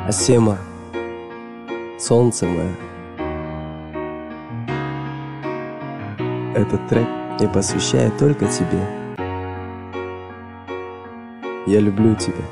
Асема, солнце мое. Этот трек я посвящаю только тебе. Я люблю тебя.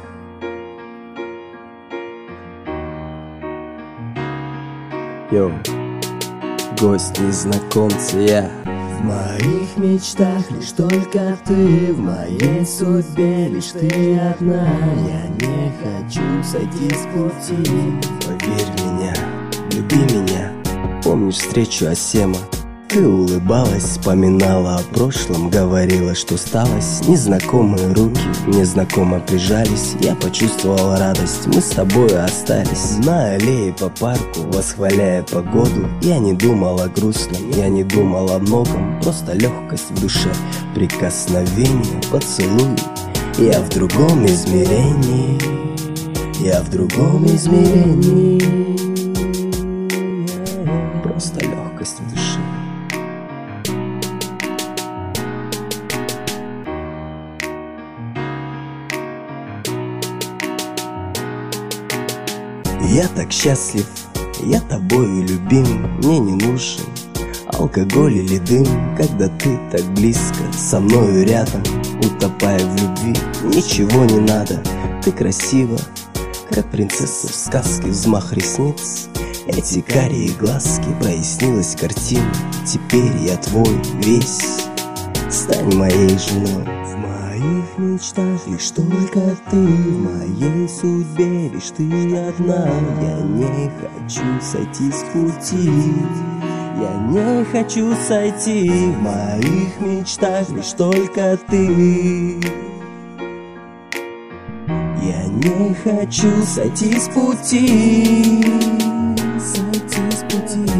Йоу, гость незнакомца я. В моих мечтах лишь только ты, в моей судьбе лишь ты одна. Я не хочу сойти с пути. Поверь меня, люби меня. Помнишь встречу, Асема? Ты улыбалась, вспоминала о прошлом, говорила, что осталось. Незнакомые руки мне знакомо прижались. Я почувствовал радость, мы с тобой остались. На аллее по парку, восхваляя погоду. Я не думал о грустном, я не думал о многом. Просто легкость в душе, прикосновение, поцелуй. Я в другом измерении, я в другом измерении. Просто легкость в душе. Я так счастлив, я тобою любим. Мне не нужен алкоголь или дым, когда ты так близко со мною рядом, утопая в любви. Ничего не надо, ты красива, как принцесса в сказке. Взмах ресниц, эти карие глазки, прояснилась картина. Теперь я твой весь, стань моей женой. В моих мечтах лишь только ты, в моей судьбе лишь ты одна. Я не хочу сойти с пути, я не хочу сойти. В моих мечтах лишь только ты. Я не хочу сойти с пути, сойти с пути.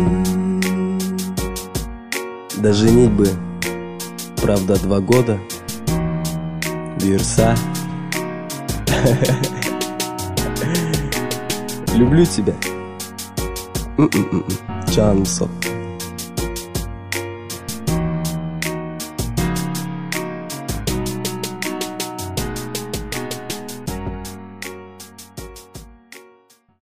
До женитьбы, правда, 2 года. Вирса. Люблю тебя. Чансо.